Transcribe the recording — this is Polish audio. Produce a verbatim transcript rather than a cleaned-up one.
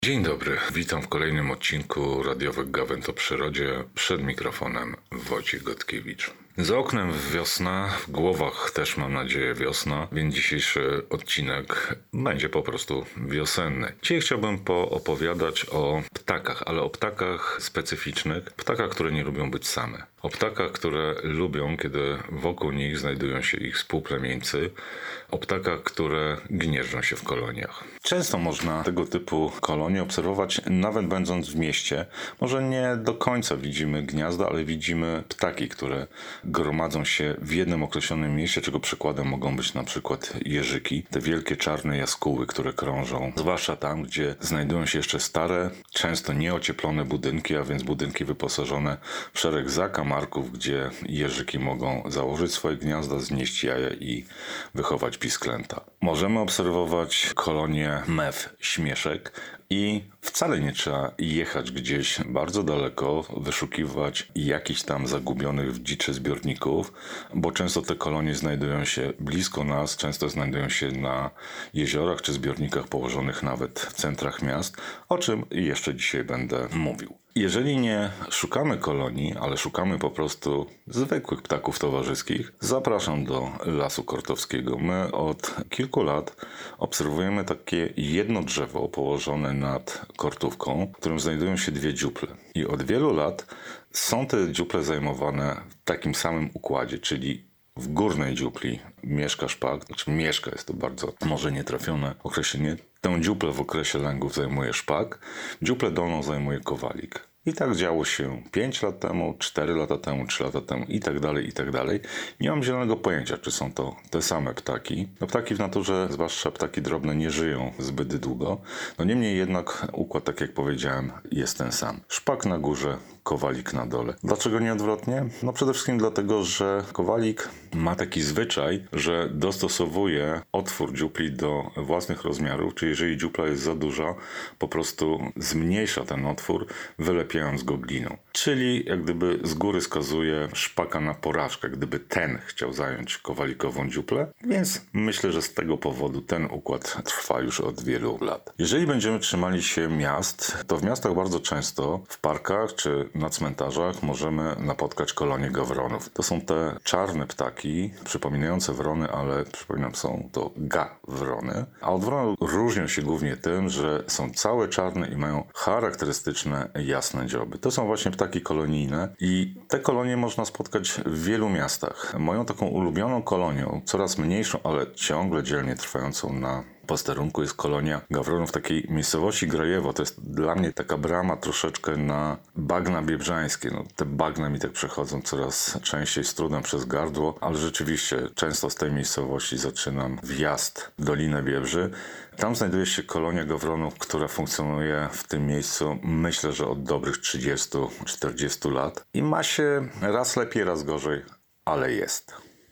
Dzień dobry, witam w kolejnym odcinku radiowych Gawęd o przyrodzie. Przed mikrofonem Wojciech Gotkiewicz. Za oknem wiosna, w głowach też mam nadzieję wiosna, więc dzisiejszy odcinek będzie po prostu wiosenny. Dzisiaj chciałbym poopowiadać o ptakach, ale o ptakach specyficznych, ptakach, które nie lubią być same. O ptakach, które lubią, kiedy wokół nich znajdują się ich współplemieńcy, o ptakach, które gnieżdżą się w koloniach. Często można tego typu kolonie obserwować, nawet będąc w mieście. Może nie do końca widzimy gniazda, ale widzimy ptaki, które gromadzą się w jednym określonym mieście, czego przykładem mogą być na przykład jeżyki. Te wielkie czarne jaskóły, które krążą, zwłaszcza tam, gdzie znajdują się jeszcze stare, często nieocieplone budynki, a więc budynki wyposażone w szereg zakamarków, gdzie jeżyki mogą założyć swoje gniazda, znieść jaja i wychować pisklęta. Możemy obserwować kolonie mew śmieszek i wcale nie trzeba jechać gdzieś bardzo daleko, wyszukiwać jakichś tam zagubionych w dziczy zbiorników, bo często te kolonie znajdują się blisko nas, często znajdują się na jeziorach czy zbiornikach położonych nawet w centrach miast, o czym jeszcze dzisiaj będę mówił. Jeżeli nie szukamy kolonii, ale szukamy po prostu zwykłych ptaków towarzyskich, zapraszam do Lasu Kortowskiego. My od kilku lat obserwujemy takie jedno drzewo położone nad Kortówką, w którym znajdują się dwie dziuple. I od wielu lat są te dziuple zajmowane w takim samym układzie, czyli w górnej dziupli mieszka szpak, znaczy mieszka, jest to bardzo może nietrafione określenie. Tę dziuplę w okresie lęgów zajmuje szpak, dziuplę dolną zajmuje kowalik. I tak działo się pięć lat temu, cztery lata temu, trzy lata temu i tak dalej, i tak dalej. Nie mam zielonego pojęcia, czy są to te same ptaki. No ptaki w naturze, zwłaszcza ptaki drobne, nie żyją zbyt długo. No niemniej jednak układ, tak jak powiedziałem, jest ten sam. Szpak na górze, kowalik na dole. Dlaczego nie odwrotnie? No przede wszystkim dlatego, że kowalik ma taki zwyczaj, że dostosowuje otwór dziupli do własnych rozmiarów, czyli jeżeli dziupla jest za duża, po prostu zmniejsza ten otwór, wylepiając go gliną. Czyli jak gdyby z góry skazuje szpaka na porażkę, gdyby ten chciał zająć kowalikową dziuplę, więc myślę, że z tego powodu ten układ trwa już od wielu lat. Jeżeli będziemy trzymali się miast, to w miastach bardzo często w parkach czy na cmentarzach możemy napotkać kolonie gawronów. To są te czarne ptaki, przypominające wrony, ale przypominam, są to gawrony. A od wron różnią się głównie tym, że są całe czarne i mają charakterystyczne jasne dzioby. To są właśnie ptaki kolonijne i te kolonie można spotkać w wielu miastach. Moją taką ulubioną kolonią, coraz mniejszą, ale ciągle dzielnie trwającą na posterunku, jest kolonia gawronów w takiej miejscowości Grajewo. To jest dla mnie taka brama troszeczkę na bagna biebrzańskie. No, te bagna mi tak przechodzą coraz częściej z trudem przez gardło, ale rzeczywiście często z tej miejscowości zaczynam wjazd w Dolinę Biebrzy. Tam znajduje się kolonia gawronów, która funkcjonuje w tym miejscu, myślę, że od dobrych trzydziestu czterdziestu lat i ma się raz lepiej, raz gorzej, ale jest.